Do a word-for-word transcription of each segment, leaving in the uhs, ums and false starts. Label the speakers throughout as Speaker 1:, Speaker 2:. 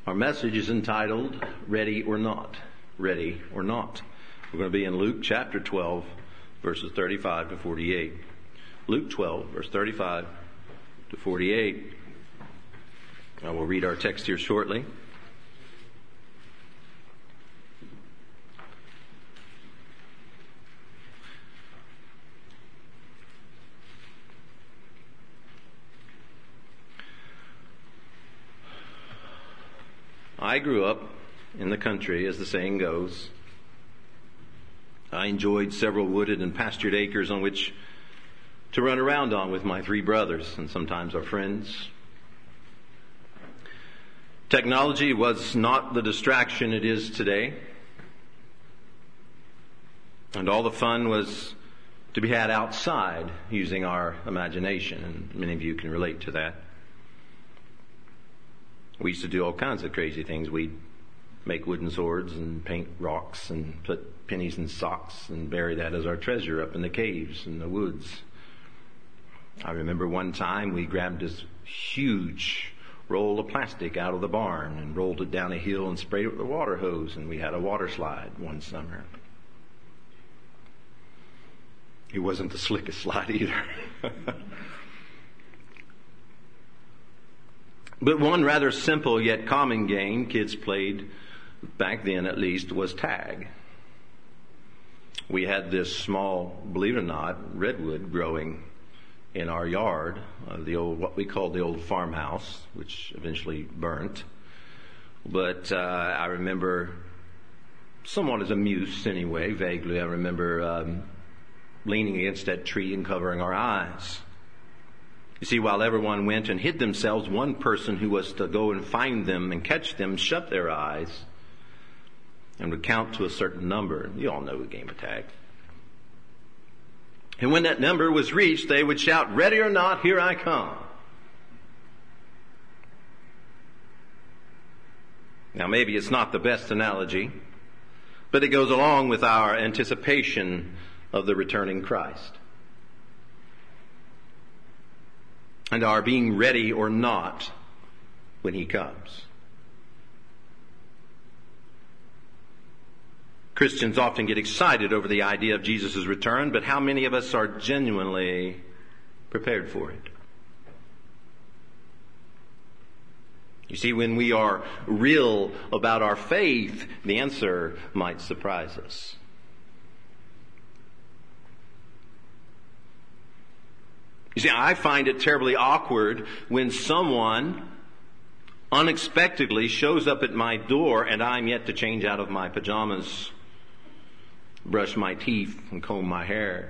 Speaker 1: Our message is entitled, Ready or Not. Ready or Not. We're going to be in Luke chapter twelve, verses thirty-five to forty-eight. Luke twelve, verse thirty-five to forty-eight. I will read our text here shortly. I grew up in the country, as the saying goes. I enjoyed several wooded and pastured acres on which to run around on with my three brothers and sometimes our friends. Technology was not the distraction it is today. And all the fun was to be had outside using our imagination, and many of you can relate to that. We used to do all kinds of crazy things. We'd make wooden swords and paint rocks and put pennies in socks and bury that as our treasure up in the caves in the woods. I remember one time we grabbed this huge roll of plastic out of the barn and rolled it down a hill and sprayed it with a water hose, and we had a water slide one summer. It wasn't the slickest slide either. But one rather simple yet common game kids played, back then at least, was tag. We had this small, believe it or not, redwood growing in our yard, uh, the old, what we called the old farmhouse, which eventually burnt. But uh, I remember, somewhat as a muse anyway, vaguely, I remember um, leaning against that tree and covering our eyes. You see, while everyone went and hid themselves, one person who was to go and find them and catch them shut their eyes and would count to a certain number. You all know the game of tag. And when that number was reached, they would shout, "Ready or not, here I come." Now, maybe it's not the best analogy, but it goes along with our anticipation of the returning Christ. And our being ready or not when He comes. Christians often get excited over the idea of Jesus' return, but how many of us are genuinely prepared for it? You see, when we are real about our faith, the answer might surprise us. You see, I find it terribly awkward when someone unexpectedly shows up at my door and I'm yet to change out of my pajamas, brush my teeth, and comb my hair.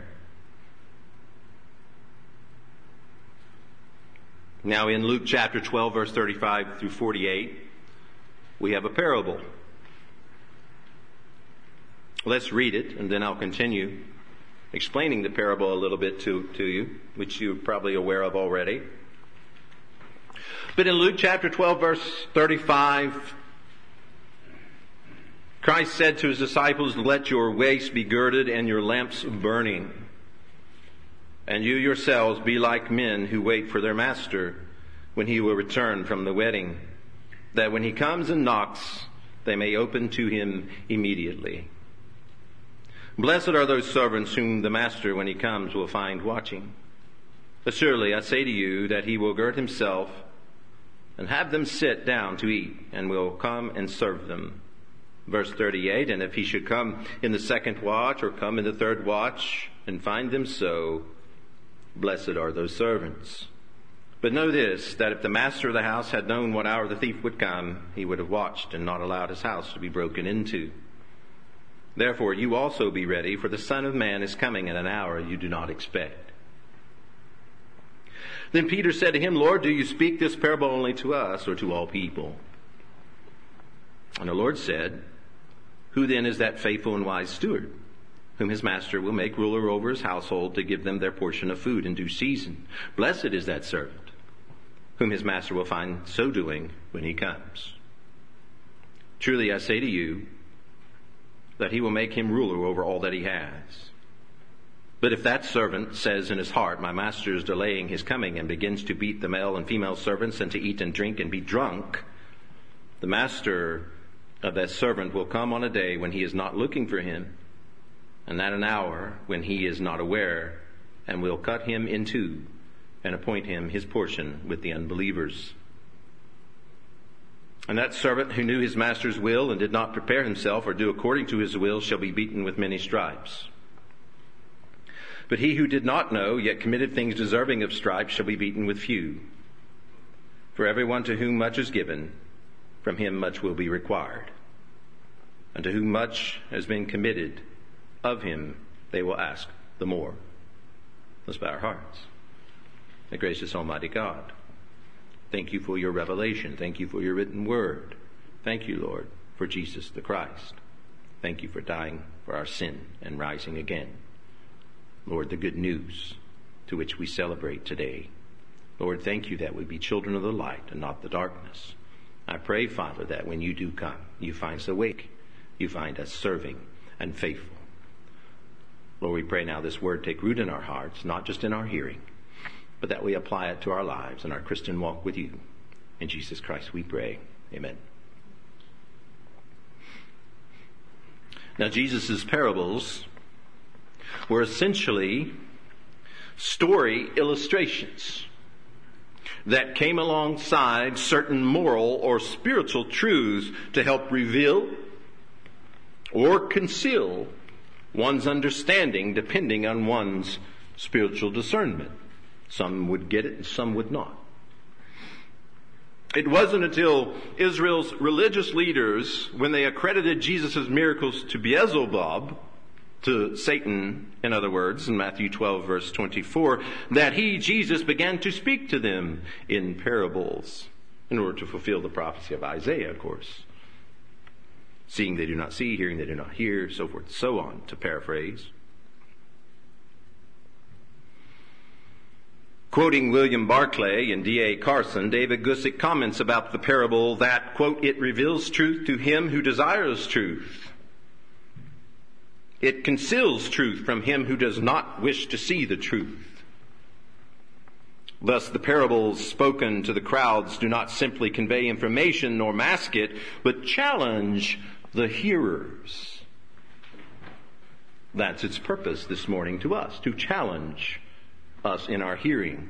Speaker 1: Now in Luke chapter twelve, verse thirty-five through forty-eight, we have a parable. Let's read it and then I'll continue explaining the parable a little bit to, to you, which you're probably aware of already. But in Luke chapter twelve, verse thirty-five, Christ said to His disciples, "Let your waist be girded and your lamps burning. And you yourselves be like men who wait for their master when he will return from the wedding, that when he comes and knocks, they may open to him immediately. Blessed are those servants whom the master, when he comes, will find watching. Surely I say to you that he will gird himself and have them sit down to eat, and will come and serve them." Verse thirty-eight, "And if he should come in the second watch or come in the third watch and find them so, blessed are those servants. But know this, that if the master of the house had known what hour the thief would come, he would have watched and not allowed his house to be broken into. Therefore you also be ready, for the Son of Man is coming at an hour you do not expect." Then Peter said to him, "Lord, do you speak this parable only to us or to all people?" And the Lord said, "Who then is that faithful and wise steward, whom his master will make ruler over his household to give them their portion of food in due season? Blessed is that servant, whom his master will find so doing when he comes. Truly I say to you, that he will make him ruler over all that he has. But if that servant says in his heart, 'My master is delaying his coming,' and begins to beat the male and female servants and to eat and drink and be drunk, The master of that servant will come on a day when he is not looking for him, and at an hour when he is not aware, and will cut him in two and appoint him his portion with the unbelievers. And that servant who knew his master's will and did not prepare himself or do according to his will shall be beaten with many stripes. But he who did not know, yet committed things deserving of stripes, shall be beaten with few. For everyone to whom much is given, from him much will be required. And to whom much has been committed, of him they will ask the more. Let's bow our hearts. The gracious Almighty God, thank you for your revelation. Thank you for your written word. Thank you, Lord, for Jesus the Christ. Thank you for dying for our sin and rising again. Lord, the good news to which we celebrate today. Lord, thank you that we be children of the light and not the darkness. I pray, Father, that when you do come, you find us awake. You find us serving and faithful. Lord, we pray now this word take root in our hearts, not just in our hearing, but that we apply it to our lives and our Christian walk with you. In Jesus Christ we pray. Amen. Now, Jesus' parables were essentially story illustrations that came alongside certain moral or spiritual truths to help reveal or conceal one's understanding depending on one's spiritual discernment. Some would get it and some would not. It wasn't until Israel's religious leaders, when they accredited Jesus' miracles to Beelzebub, to Satan, in other words, in Matthew twelve, verse twenty-four, that he, Jesus, began to speak to them in parables in order to fulfill the prophecy of Isaiah, of course. Seeing they do not see, hearing they do not hear, so forth, so on, to paraphrase. Quoting William Barclay and D A Carson, David Gusick comments about the parable that, quote, it reveals truth to him who desires truth. It conceals truth from him who does not wish to see the truth. Thus, the parables spoken to the crowds do not simply convey information nor mask it, but challenge the hearers. That's its purpose this morning to us, to challenge us in our hearing.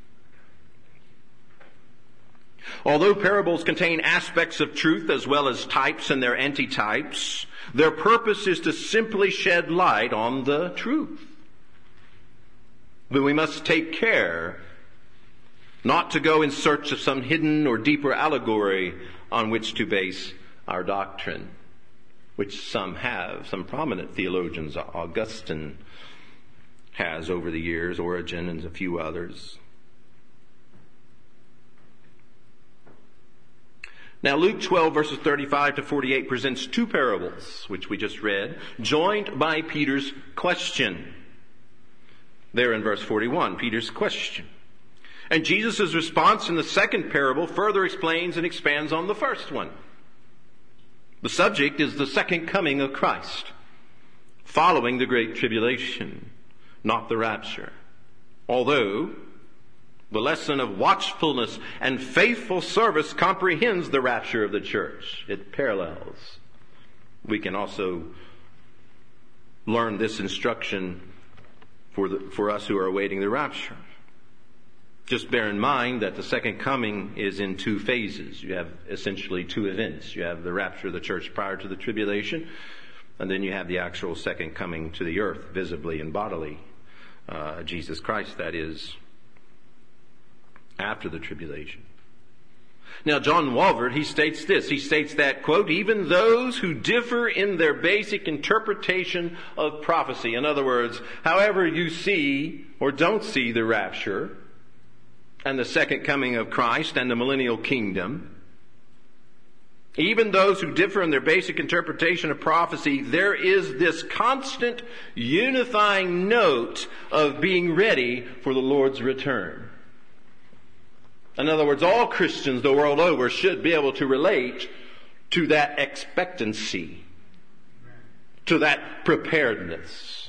Speaker 1: Although parables contain aspects of truth as well as types and their antitypes, their purpose is to simply shed light on the truth. But we must take care not to go in search of some hidden or deeper allegory on which to base our doctrine, which some have, some prominent theologians, Augustine has over the years, Origen and a few others. Now, Luke twelve, verses thirty-five to forty-eight presents two parables, which we just read, joined by Peter's question. There in verse forty-one, Peter's question. And Jesus' response in the second parable further explains and expands on the first one. The subject is the second coming of Christ, following the Great Tribulation, not the rapture. Although the lesson of watchfulness and faithful service comprehends the rapture of the church. It parallels. We can also learn this instruction for the, for us who are awaiting the rapture. Just bear in mind that the second coming is in two phases. You have essentially two events. You have the rapture of the church prior to the tribulation, and then you have the actual second coming to the earth, visibly and bodily. Uh, Jesus Christ, that is, after the tribulation. Now, John Walvoord, he states this. He states that, quote, even those who differ in their basic interpretation of prophecy, in other words, however you see or don't see the rapture and the second coming of Christ and the millennial kingdom, even those who differ in their basic interpretation of prophecy, there is this constant unifying note of being ready for the Lord's return. In other words, all Christians the world over should be able to relate to that expectancy, to that preparedness.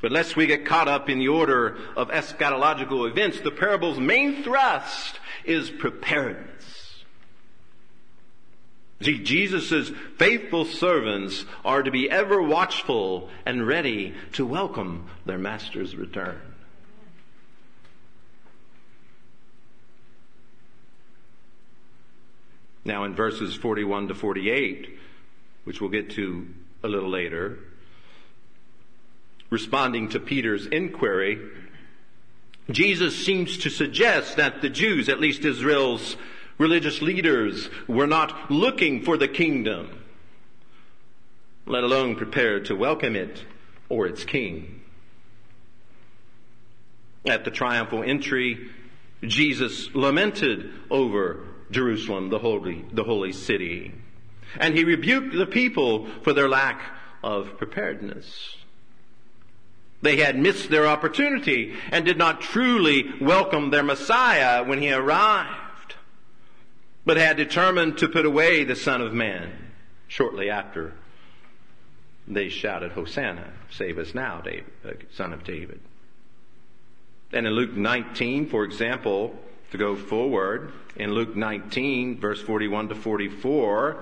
Speaker 1: But lest we get caught up in the order of eschatological events, the parable's main thrust is preparedness. See, Jesus' faithful servants are to be ever watchful and ready to welcome their master's return. Now in verses forty-one to forty-eight, which we'll get to a little later, responding to Peter's inquiry, Jesus seems to suggest that the Jews, at least Israel's religious leaders, were not looking for the kingdom, let alone prepared to welcome it or its king. At the triumphal entry, Jesus lamented over Jerusalem, the holy, the holy city, and he rebuked the people for their lack of preparedness. They had missed their opportunity and did not truly welcome their Messiah when he arrived, but had determined to put away the Son of Man shortly after they shouted, "Hosanna, save us now, David, Son of David." And in Luke nineteen, for example, to go forward, in Luke nineteen, verse forty-one to forty-four,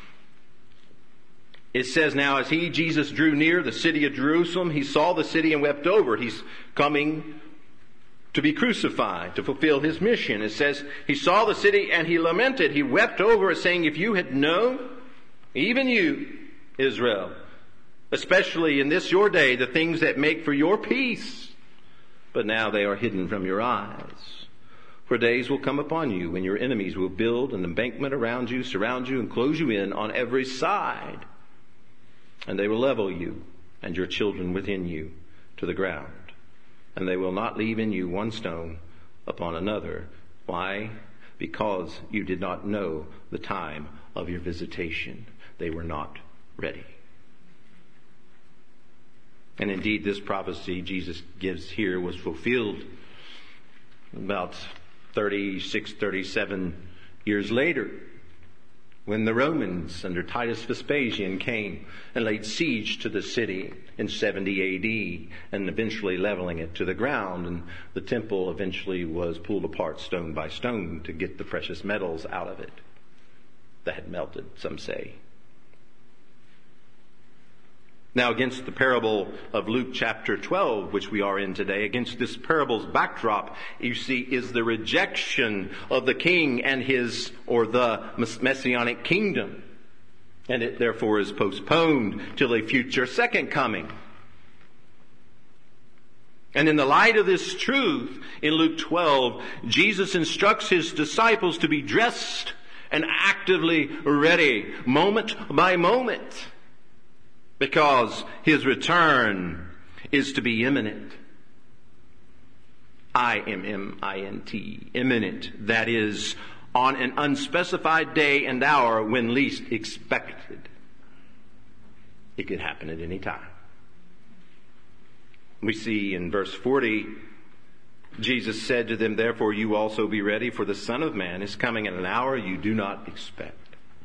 Speaker 1: it says, "Now as he, Jesus, drew near the city of Jerusalem, he saw the city and wept over it." He's coming to be crucified, to fulfill his mission. It says, he saw the city and he lamented. He wept over it, saying, "If you had known, even you, Israel, especially in this your day, the things that make for your peace, but now they are hidden from your eyes. For days will come upon you when your enemies will build an embankment around you, surround you, and close you in on every side. And they will level you and your children within you to the ground. And they will not leave in you one stone upon another." Why? Because you did not know the time of your visitation. They were not ready. And indeed, this prophecy Jesus gives here was fulfilled about thirty-six, thirty-seven years later, when the Romans under Titus Vespasian came and laid siege to the city in seventy A D and eventually leveling it to the ground, and the temple eventually was pulled apart stone by stone to get the precious metals out of it that had melted, some say. Now, against the parable of Luke chapter twelve, which we are in today, against this parable's backdrop, you see, is the rejection of the king and his, or the messianic kingdom. And it therefore is postponed till a future second coming. And in the light of this truth, in Luke twelve, Jesus instructs his disciples to be dressed and actively ready, moment by moment, because his return is to be imminent. I M M I N T, imminent. That is, on an unspecified day and hour when least expected. It could happen at any time. We see in verse forty, Jesus said to them, "Therefore you also be ready, for the Son of Man is coming at an hour you do not expect."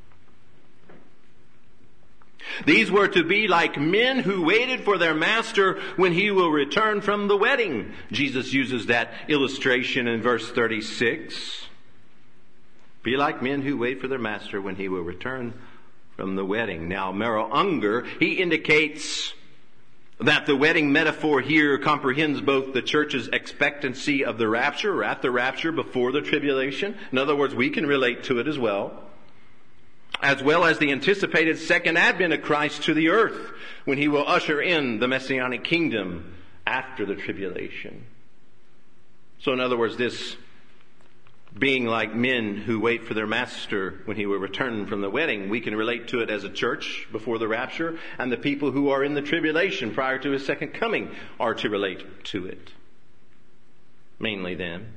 Speaker 1: These were to be like men who waited for their master when he will return from the wedding. Jesus uses that illustration in verse thirty-six. Be like men who wait for their master when he will return from the wedding. Now, Merrill Unger, he indicates that the wedding metaphor here comprehends both the church's expectancy of the rapture, or at the rapture before the tribulation. In other words, we can relate to it as well. As well as the anticipated second advent of Christ to the earth, when he will usher in the messianic kingdom after the tribulation. So in other words, this being like men who wait for their master when he will return from the wedding, we can relate to it as a church before the rapture, and the people who are in the tribulation prior to his second coming are to relate to it. Mainly them.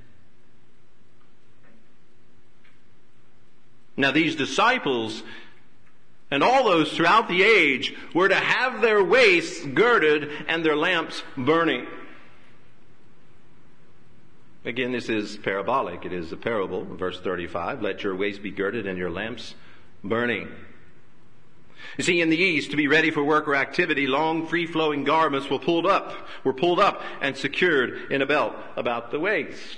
Speaker 1: Now these disciples and all those throughout the age were to have their waists girded and their lamps burning. Again, this is parabolic. It is a parable. Verse thirty-five, "Let your waist be girded and your lamps burning." You see, in the East, to be ready for work or activity, long, free-flowing garments were pulled up, were pulled up and secured in a belt about the waist.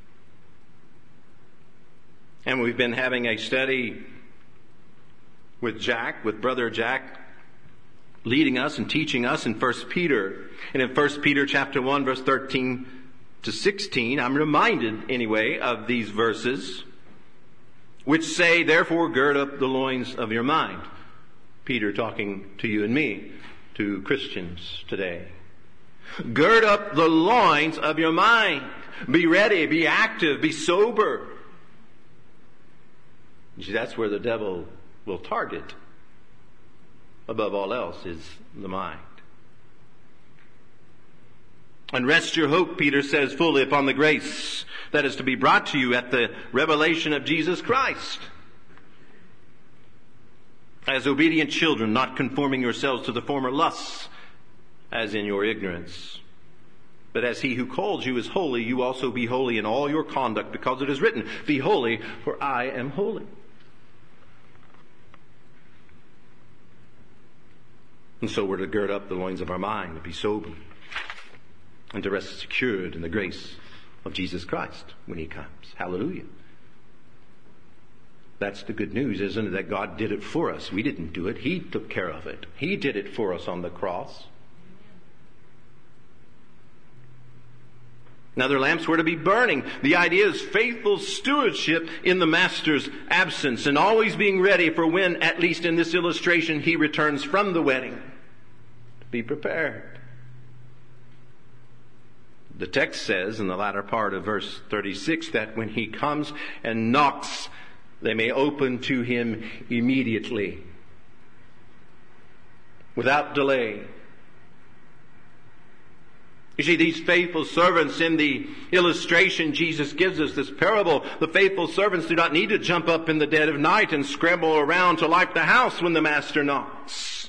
Speaker 1: And we've been having a study with Jack, with Brother Jack, leading us and teaching us in First Peter. And in First Peter chapter one, verse thirteen to sixteen, I'm reminded anyway of these verses, which say, therefore gird up the loins of your mind. Peter talking to you and me, to Christians today. Gird up the loins of your mind. Be ready, be active, be sober. You see, that's where the devil will target. Above all else is the mind. And rest your hope, Peter says, fully upon the grace that is to be brought to you at the revelation of Jesus Christ. As obedient children, not conforming yourselves to the former lusts, as in your ignorance. But as he who called you is holy, you also be holy in all your conduct, because it is written, be holy, for I am holy. And so we're to gird up the loins of our mind, to be sober, and to rest secured in the grace of Jesus Christ when he comes. Hallelujah. That's the good news, isn't it? That God did it for us. We didn't do it. He took care of it. He did it for us on the cross. Now their lamps were to be burning. The idea is faithful stewardship in the master's absence, and always being ready for when, at least in this illustration, he returns from the wedding. To be prepared. The text says in the latter part of verse thirty-six that when he comes and knocks, they may open to him immediately, without delay. You see, these faithful servants in the illustration Jesus gives us, this parable, the faithful servants do not need to jump up in the dead of night and scramble around to light the house when the master knocks.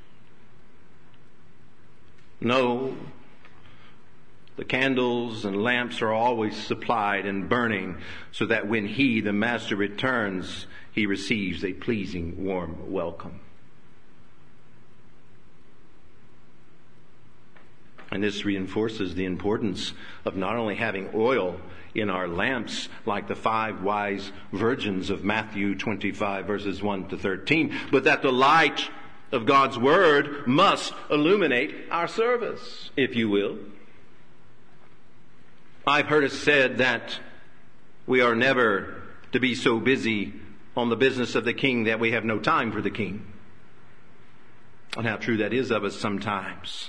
Speaker 1: No. The candles and lamps are always supplied and burning, so that when he, the master, returns, he receives a pleasing, warm welcome. And this reinforces the importance of not only having oil in our lamps like the five wise virgins of Matthew twenty-five verses one to thirteen, but that the light of God's Word must illuminate our service, if you will. I've heard it said that we are never to be so busy on the business of the King that we have no time for the King. And how true that is of us sometimes.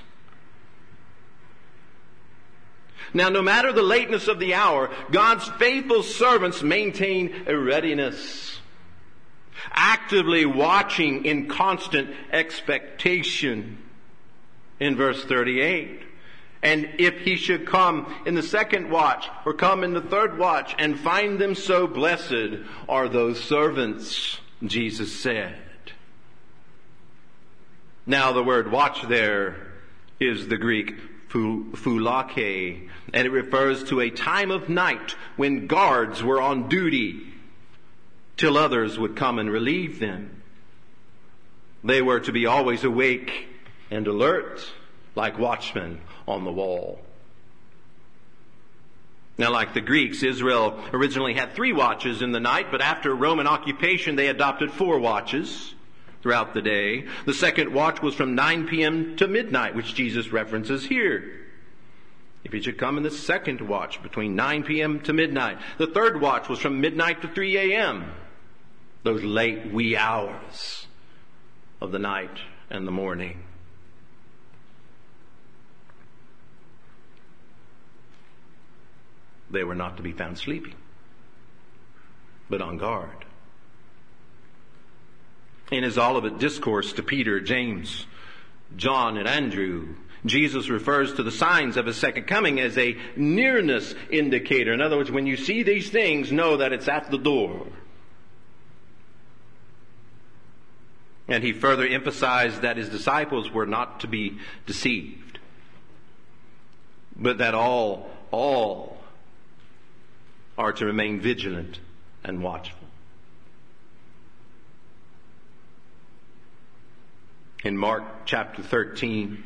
Speaker 1: Now, no matter the lateness of the hour, God's faithful servants maintain a readiness, actively watching in constant expectation. In verse thirty-eight. And if he should come in the second watch or come in the third watch and find them so, blessed are those servants, Jesus said. Now the word watch there is the Greek phulake, and it refers to a time of night when guards were on duty till others would come and relieve them. They were to be always awake and alert, like watchmen on the wall. Now, like the Greeks, Israel originally had three watches in the night, but after Roman occupation, they adopted four watches throughout the day. The second watch was from nine p.m. to midnight, which Jesus references here. If he should come in the second watch between nine p.m. to midnight. The third watch was from midnight to three a.m. Those late wee hours of the night and the morning. They were not to be found sleeping, but on guard. In his Olivet Discourse to Peter, James, John, and Andrew, Jesus refers to the signs of his second coming as a nearness indicator. In other words, when you see these things, know that it's at the door. And he further emphasized that his disciples were not to be deceived, but that all, all are to remain vigilant and watchful. in Mark chapter thirteen.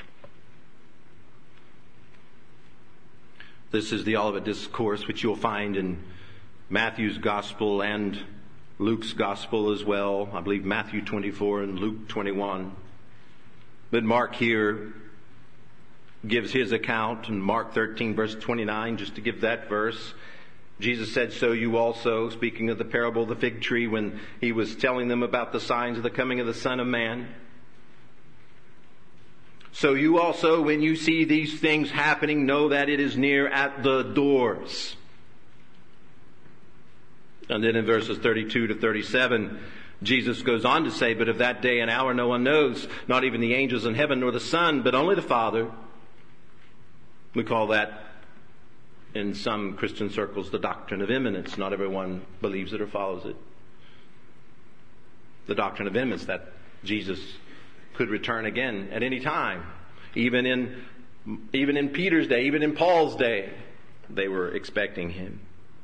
Speaker 1: This is the Olivet Discourse, which you'll find in Matthew's Gospel and Luke's Gospel as well. I believe Matthew twenty-four and Luke twenty-one. But Mark here gives his account in Mark thirteen, verse twenty-nine, just to give that verse. Jesus said, "So you also," speaking of the parable of the fig tree, when he was telling them about the signs of the coming of the Son of Man. "So you also, when you see these things happening, know that it is near at the doors." And then in verses thirty-two to thirty-seven, Jesus goes on to say, "But of that day and hour no one knows, not even the angels in heaven nor the Son, but only the Father." We call that, in some Christian circles, the doctrine of imminence. Not everyone believes it or follows it. The doctrine of imminence, that Jesus could return again at any time. Even in, even in Peter's day, even in Paul's day, they were expecting him.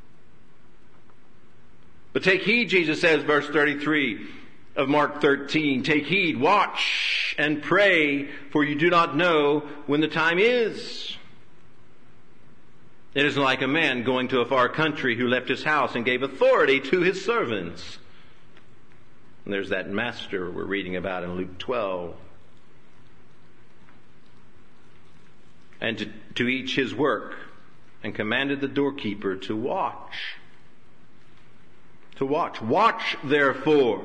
Speaker 1: "But take heed," Jesus says, verse thirty-three of Mark thirteen, "Take heed, watch and pray, for you do not know when the time is. It is like a man going to a far country who left his house and gave authority to his servants." And there's that master we're reading about in Luke twelve. "And to, to each his work, and commanded the doorkeeper to watch." To watch. "Watch therefore.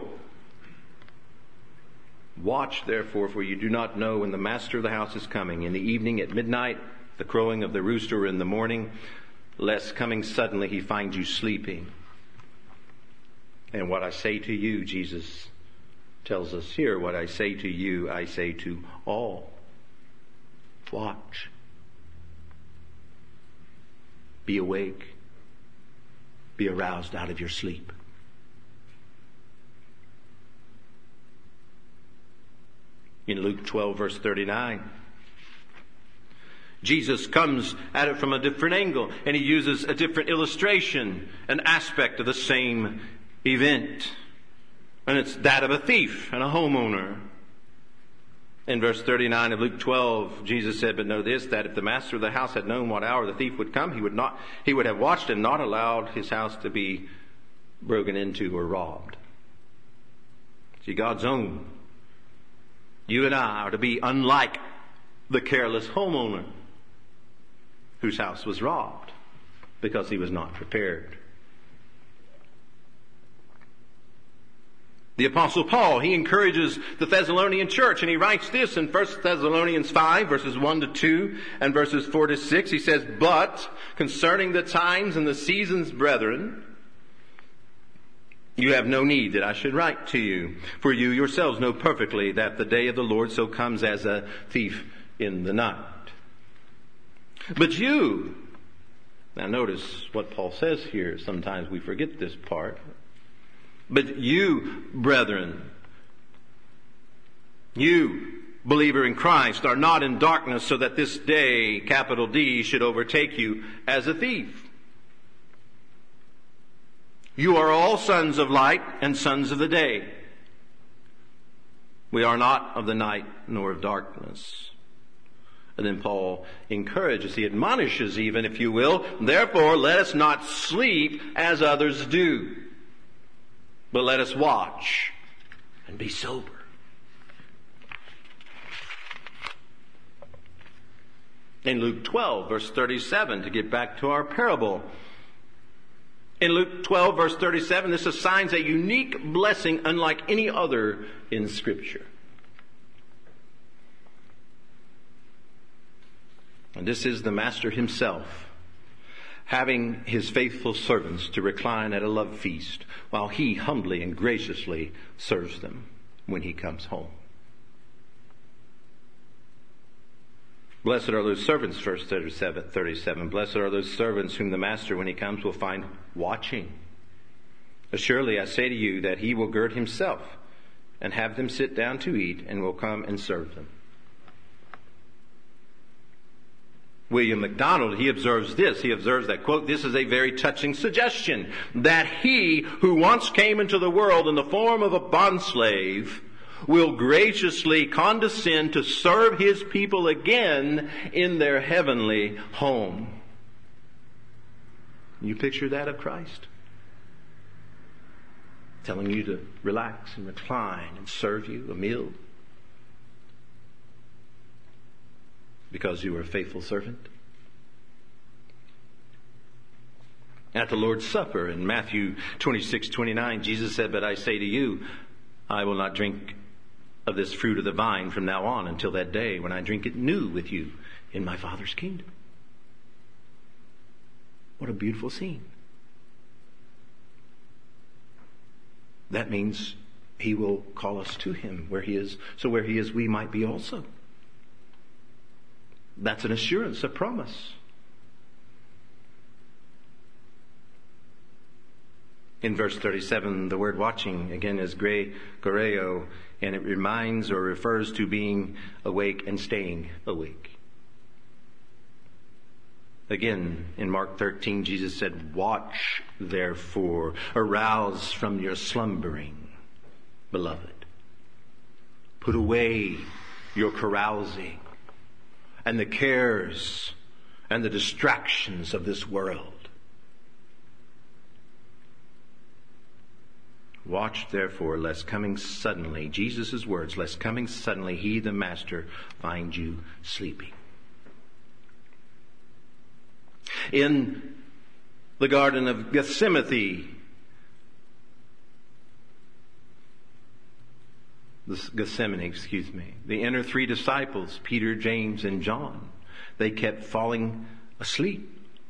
Speaker 1: Watch therefore, for you do not know when the master of the house is coming, in the evening, at midnight, the crowing of the rooster, or in the morning, lest coming suddenly he find you sleeping. And what I say to you," Jesus tells us here, "what I say to you, I say to all. Watch. Be awake. Be aroused out of your sleep." In Luke twelve, verse thirty-nine, Jesus comes at it from a different angle, and he uses a different illustration, an aspect of the same event. And it's that of a thief and a homeowner. In verse thirty-nine of Luke twelve, Jesus said, "But know this, that if the master of the house had known what hour the thief would come, he would not, he would have watched and not allowed his house to be broken into or robbed." See, God's own. You and I are to be unlike the careless homeowner whose house was robbed because he was not prepared. The Apostle Paul, he encourages the Thessalonian church, and he writes this in First Thessalonians five, verses one to two and verses four to six. He says, "But concerning the times and the seasons, brethren, you have no need that I should write to you, for you yourselves know perfectly that the day of the Lord so comes as a thief in the night. But you," now notice what Paul says here. Sometimes we forget this part. "But you, brethren, you, believer in Christ, are not in darkness, so that this day, capital D, should overtake you as a thief. You are all sons of light and sons of the day. We are not of the night nor of darkness." And then Paul encourages, he admonishes even, if you will, "Therefore let us not sleep as others do, but let us watch and be sober." In Luke twelve, verse thirty-seven, to get back to our parable, in Luke twelve, verse thirty-seven, this assigns a unique blessing unlike any other in Scripture. And this is the Master himself, having his faithful servants to recline at a love feast, while he humbly and graciously serves them when he comes home. Blessed are those servants, verse thirty-seven. Blessed are those servants whom the master, when he comes, will find watching. Surely I say to you that he will gird himself and have them sit down to eat, and will come and serve them. William MacDonald, he observes this. He observes that, quote, "This is a very touching suggestion, that he who once came into the world in the form of a bondslave will graciously condescend to serve His people again in their heavenly home. You picture that of Christ? Telling you to relax and recline and serve you a meal because you were a faithful servant. At the Lord's Supper in Matthew twenty-six twenty-nine, Jesus said, "But I say to you, I will not drink of this fruit of the vine from now on until that day when I drink it new with you in my Father's kingdom." What a beautiful scene. That means He will call us to Him where He is, so where He is we might be also. That's an assurance, a promise. In verse thirty-seven, the word watching again is gre goreo, and it reminds or refers to being awake and staying awake. Again, in Mark thirteen, Jesus said, "Watch, therefore, arouse from your slumbering, beloved. Put away your carousing and the cares and the distractions of this world. Watch, therefore, lest coming suddenly," Jesus' words, "lest coming suddenly He, the Master, find you sleeping." In the Garden of Gethsemane, Gethsemane, excuse me, the inner three disciples, Peter, James, and John, they kept falling asleep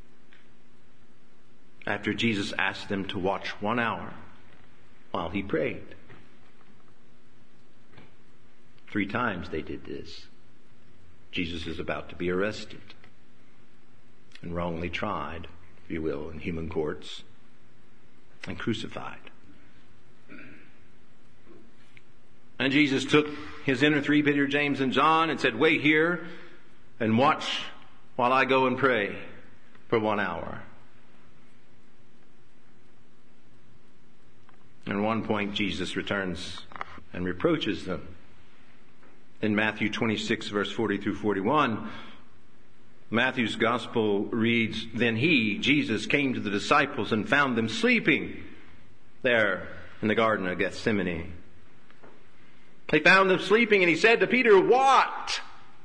Speaker 1: after Jesus asked them to watch one hour while He prayed. Three times they did this. Jesus is about to be arrested and wrongly tried, if you will, in human courts, and crucified. And Jesus took His inner three, Peter, James, and John, and said, "Wait here and watch while I go and pray for one hour." At one point, Jesus returns and reproaches them. In Matthew twenty-six, verse forty through forty-one, Matthew's gospel reads, "Then He, Jesus, came to the disciples and found them sleeping there in the Garden of Gethsemane. He found them sleeping, and He said to Peter, 'What?'"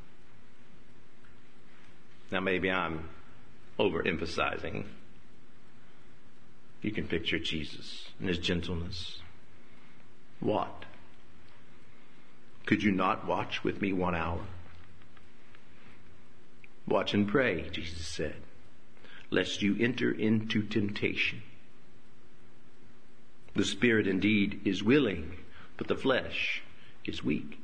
Speaker 1: Now maybe I'm overemphasizing. You can picture Jesus and His gentleness. "What? Could you not watch with me one hour? Watch and pray," Jesus said, "lest you enter into temptation. The spirit indeed is willing, but the flesh is weak."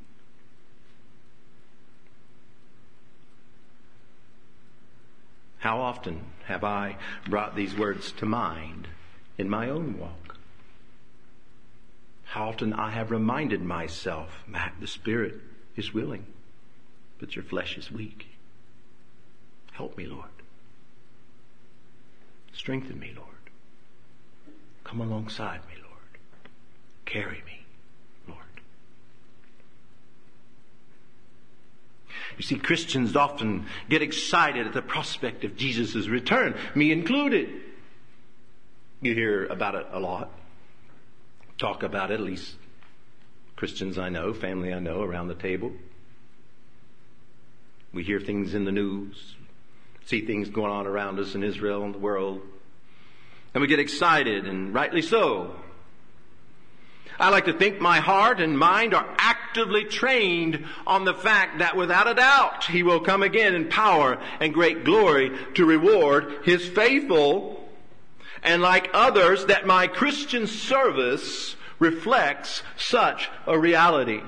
Speaker 1: How often have I brought these words to mind in my own walk? How often I have reminded myself, "Matt, the spirit is willing, but your flesh is weak. Help me, Lord. Strengthen me, Lord. Come alongside me, Lord. Carry me, Lord." You see, Christians often get excited at the prospect of Jesus' return, me included. You hear about it a lot. Talk about it, at least Christians I know, family I know around the table. We hear things in the news, see things going on around us in Israel and the world, and we get excited, and rightly so. I like to think my heart and mind are actively trained on the fact that without a doubt He will come again in power and great glory to reward His faithful, and like others, that my Christian service reflects such a reality.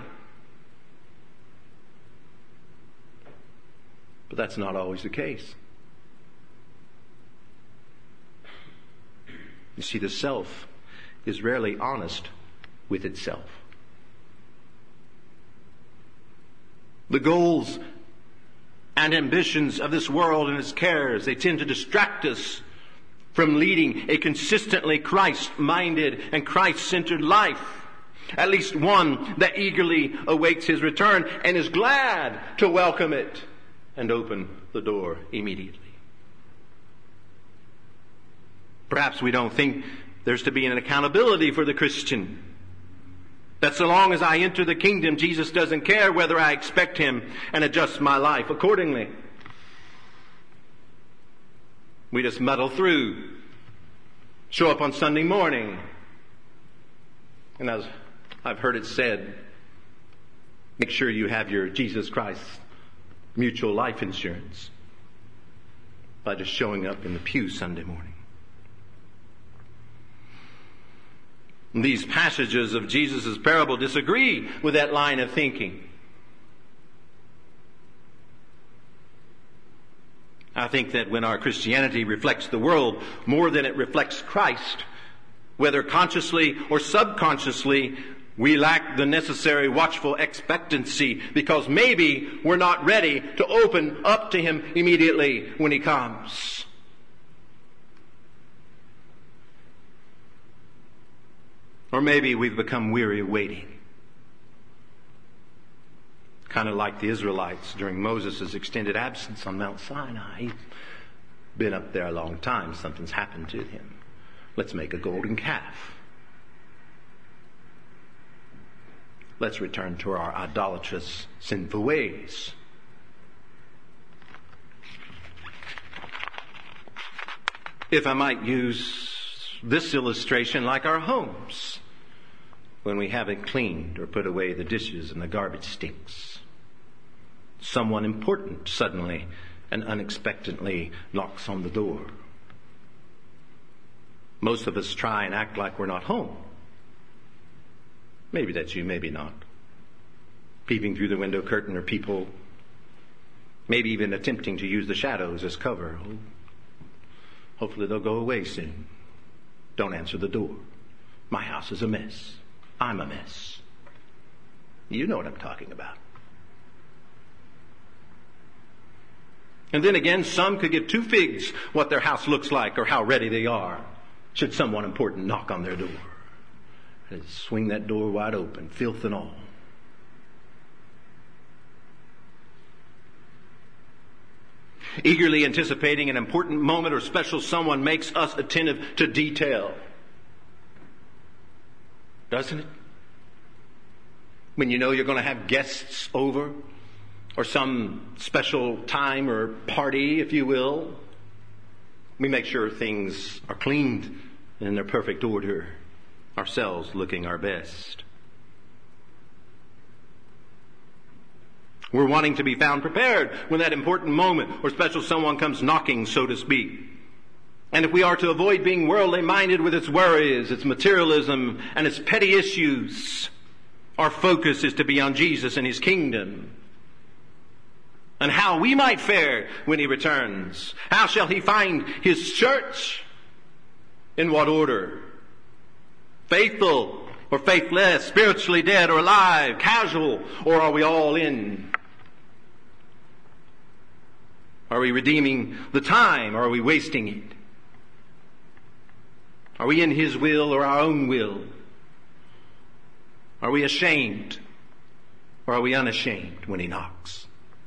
Speaker 1: But that's not always the case. You see, the self is rarely honest with itself. The goals and ambitions of this world and its cares, they tend to distract us from leading a consistently Christ-minded and Christ-centered life. At least one that eagerly awaits his return and is glad to welcome it and open the door immediately. Perhaps we don't think there's to be an accountability for the Christian. That so long as I enter the kingdom, Jesus doesn't care whether I expect him and adjust my life accordingly. We just muddle through, show up on Sunday morning. And as I've heard it said, make sure you have your Jesus Christ mutual life insurance by just showing up in the pew Sunday morning. These passages of Jesus' parable disagree with that line of thinking. I think that when our Christianity reflects the world more than it reflects Christ, whether consciously or subconsciously, we lack the necessary watchful expectancy because maybe we're not ready to open up to him immediately when he comes. Or maybe we've become weary of waiting. Kind of like the Israelites during Moses' extended absence on Mount Sinai. He's been up there a long time. Something's happened to him. Let's make a golden calf. Let's return to our idolatrous, sinful ways. If I might use this illustration like our homes, when we haven't cleaned or put away the dishes and the garbage stinks. Someone important suddenly and unexpectedly knocks on the door. Most of us try and act like we're not home. Maybe that's you, maybe not. Peeping through the window curtain or peephole. Maybe even attempting to use the shadows as cover. Oh, hopefully they'll go away soon. Don't answer the door. My house is a mess. I'm a mess. You know what I'm talking about. And then again, some could give two figs what their house looks like or how ready they are, should someone important knock on their door. And swing that door wide open, filth and all. Eagerly anticipating an important moment or special someone makes us attentive to detail. Doesn't it? When you know you're going to have guests over, or some special time or party, if you will, we make sure things are cleaned and in their perfect order, ourselves looking our best. We're wanting to be found prepared when that important moment or special someone comes knocking, so to speak. And if we are to avoid being worldly minded with its worries, its materialism, and its petty issues, our focus is to be on Jesus and his kingdom. And how we might fare when he returns. How shall he find his church? In what order? Faithful or faithless, spiritually dead or alive, casual, or are we all in? Are we redeeming the time or are we wasting it? Are we in his will or our own will? Are we ashamed or are we unashamed when he knocks?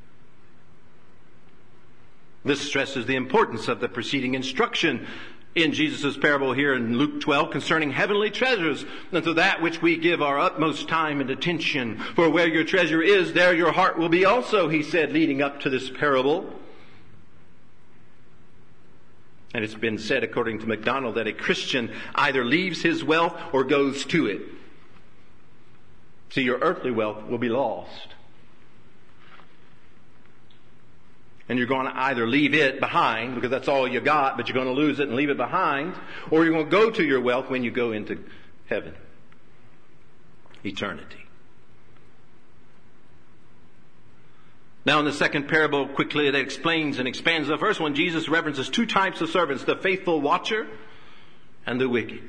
Speaker 1: This stresses the importance of the preceding instruction in Jesus' parable here in Luke twelve concerning heavenly treasures, and to that which we give our utmost time and attention. For where your treasure is, there your heart will be also, he said, leading up to this parable. And it's been said, according to MacDonald, that a Christian either leaves his wealth or goes to it. So your earthly wealth will be lost. And you're going to either leave it behind, because that's all you got, but you're going to lose it and leave it behind, or you're going to go to your wealth when you go into heaven. Eternity. Now in the second parable, quickly it explains and expands the first one. Jesus references two types of servants, the faithful watcher and the wicked.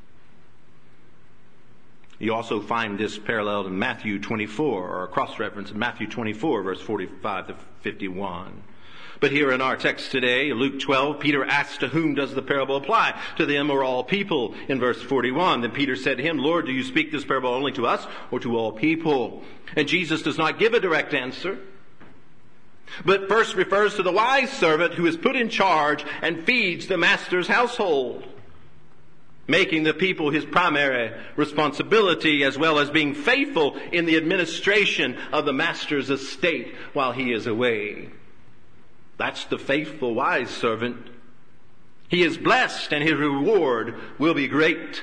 Speaker 1: You also find this paralleled in Matthew twenty-four, or a cross-reference in Matthew twenty-four, verse forty-five to fifty-one. But here in our text today, Luke twelve, Peter asks, to whom does the parable apply? To them or all people? In verse forty-one, then Peter said to him, Lord, do you speak this parable only to us or to all people? And Jesus does not give a direct answer, but first refers to the wise servant who is put in charge and feeds the master's household, making the people his primary responsibility, as well as being faithful in the administration of the master's estate while he is away. That's the faithful wise servant. He is blessed and his reward will be great.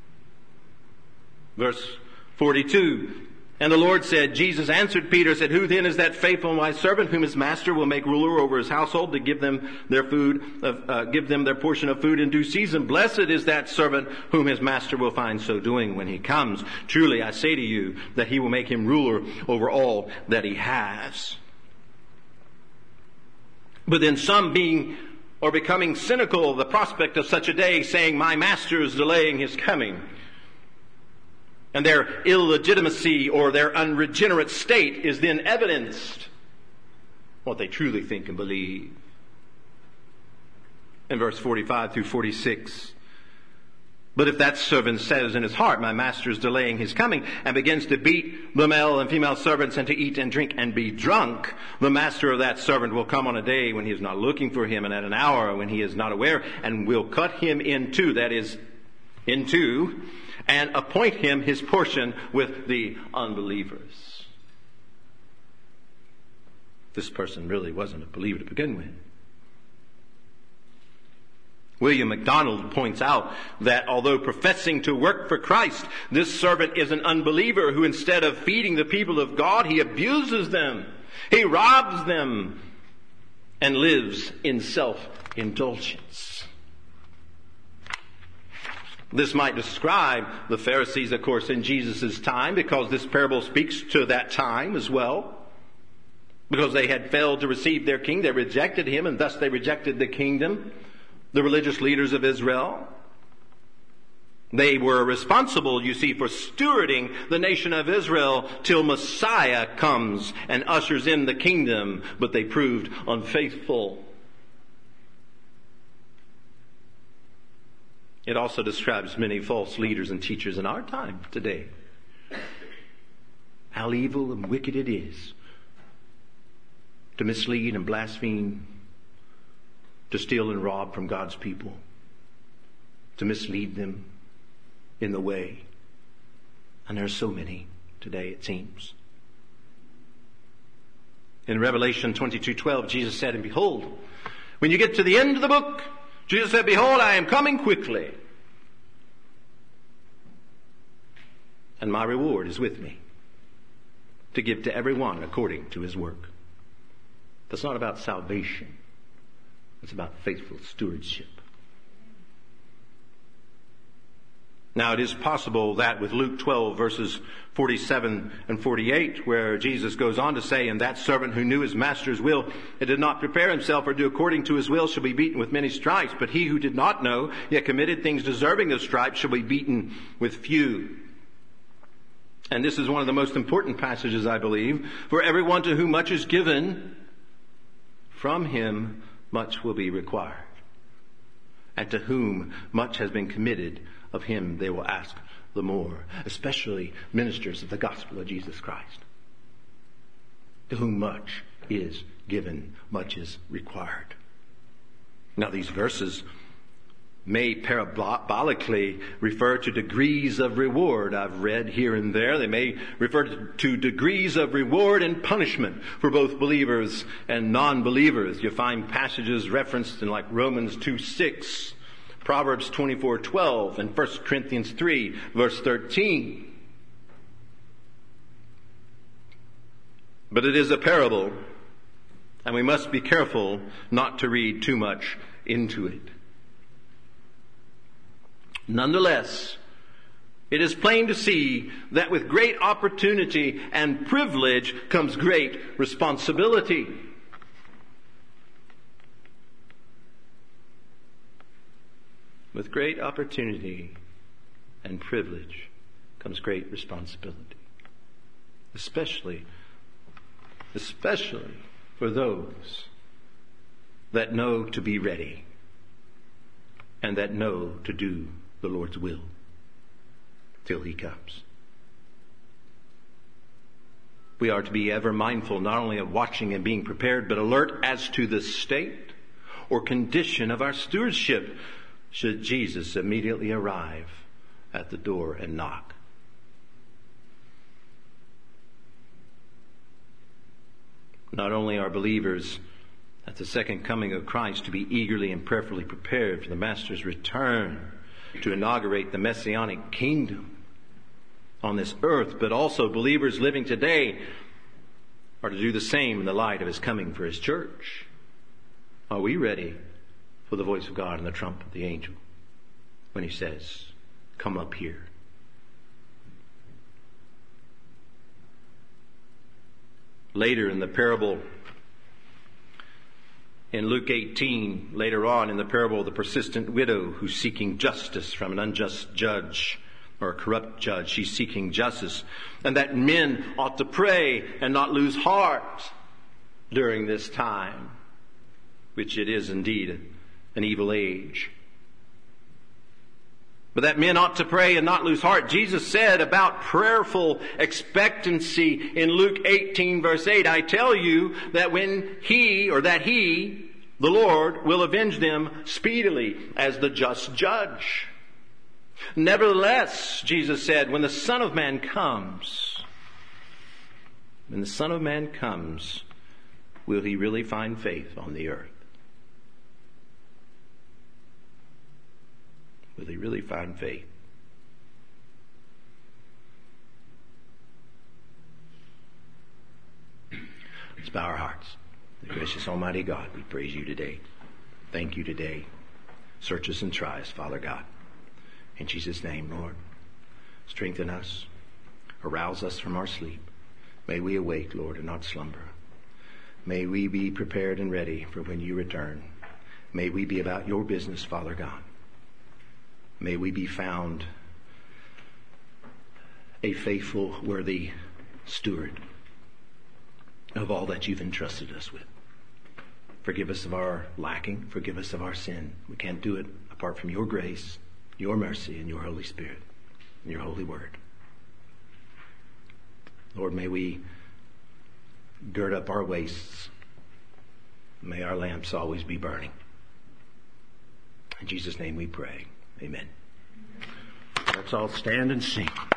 Speaker 1: Verse forty-two, and the Lord said, Jesus answered Peter, said, who then is that faithful and wise servant whom his master will make ruler over his household to give them their food, uh, give them their portion of food in due season? Blessed is that servant whom his master will find so doing when he comes. Truly I say to you that he will make him ruler over all that he has. But then some being or becoming cynical of the prospect of such a day, saying, my master is delaying his coming, and their illegitimacy or their unregenerate state is then evidenced what they truly think and believe. In verse forty-five through forty-six, but if that servant says in his heart, my master is delaying his coming, and begins to beat the male and female servants and to eat and drink and be drunk, the master of that servant will come on a day when he is not looking for him, and at an hour when he is not aware, and will cut him in two, that is, in two, and appoint him his portion with the unbelievers. This person really wasn't a believer to begin with. William MacDonald points out that although professing to work for Christ, this servant is an unbeliever who, instead of feeding the people of God, he abuses them, he robs them, and lives in self-indulgence. This might describe the Pharisees, of course, in Jesus' time, because this parable speaks to that time as well. Because they had failed to receive their king, they rejected him, and thus they rejected the kingdom. The religious leaders of Israel, they were responsible, you see, for stewarding the nation of Israel till Messiah comes and ushers in the kingdom, but they proved unfaithful. It also describes many false leaders and teachers in our time today. How evil and wicked it is to mislead and blaspheme, to steal and rob from God's people, to mislead them in the way. And there are so many today, it seems. In Revelation twenty-two twelve, Jesus said, and behold, when you get to the end of the book, Jesus said, behold, I am coming quickly, and my reward is with me, to give to everyone according to his work. That's not about salvation. It's about faithful stewardship. Now, it is possible that with Luke twelve, verses forty-seven and forty-eight, where Jesus goes on to say, and that servant who knew his master's will and did not prepare himself or do according to his will shall be beaten with many stripes. But he who did not know, yet committed things deserving of stripes, shall be beaten with few. And this is one of the most important passages, I believe. For everyone to whom much is given, from him much will be required. And to whom much has been committed, of him they will ask the more. Especially ministers of the gospel of Jesus Christ. To whom much is given, much is required. Now these verses may parabolically refer to degrees of reward. I've read here and there. They may refer to degrees of reward and punishment for both believers and non-believers. You find passages referenced in like Romans two six, Proverbs twenty-four twelve, and First Corinthians three verse thirteen. But it is a parable, and we must be careful not to read too much into it. Nonetheless, it is plain to see that with great opportunity and privilege comes great responsibility. With great opportunity and privilege comes great responsibility. Especially, especially for those that know to be ready and that know to do the Lord's will till He comes. We are to be ever mindful not only of watching and being prepared, but alert as to the state or condition of our stewardship should Jesus immediately arrive at the door and knock. Not only are believers at the second coming of Christ to be eagerly and prayerfully prepared for the Master's return to inaugurate the Messianic kingdom on this earth, but also believers living today are to do the same in the light of His coming for His church. Are we ready for the voice of God and the trump of the angel when He says, "Come up here"? Later in the parable, in Luke eighteen, later on in the parable of the persistent widow who's seeking justice from an unjust judge or a corrupt judge, she's seeking justice, and that men ought to pray and not lose heart during this time, which it is indeed an evil age. But that men ought to pray and not lose heart. Jesus said about prayerful expectancy in Luke eighteen verse eight, "I tell you that when He, or that He, the Lord, will avenge them speedily as the just judge. Nevertheless," Jesus said, "when the Son of Man comes, when the Son of Man comes, will He really find faith on the earth?" Will He really find faith? Let's bow our hearts. The gracious Almighty God, we praise You today. Thank You today. Search us and try us, Father God. In Jesus' name, Lord, strengthen us. Arouse us from our sleep. May we awake, Lord, and not slumber. May we be prepared and ready for when You return. May we be about Your business, Father God. May we be found a faithful, worthy steward of all that You've entrusted us with. Forgive us of our lacking. Forgive us of our sin. We can't do it apart from Your grace, Your mercy, and Your Holy Spirit, and Your holy word. Lord, may we gird up our waists. May our lamps always be burning. In Jesus' name we pray. Amen. Let's all stand and sing.